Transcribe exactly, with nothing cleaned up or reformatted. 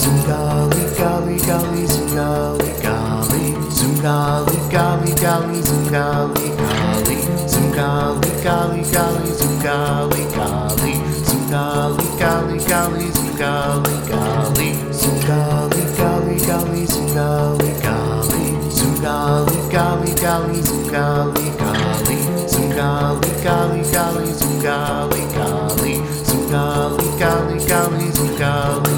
Zungali, gali, gali, zungali, gali, zungali, gali, gali, zungali, gali, zungali, gali, gali, zungali, gali, zungali, gali, gali, zungali, gali, zungali, gali, gali, zungali, gali, zungali, gali, gali, zungali, gali, zungali, gali, gali, zungali, gali, zungali, gali, gali, zungali.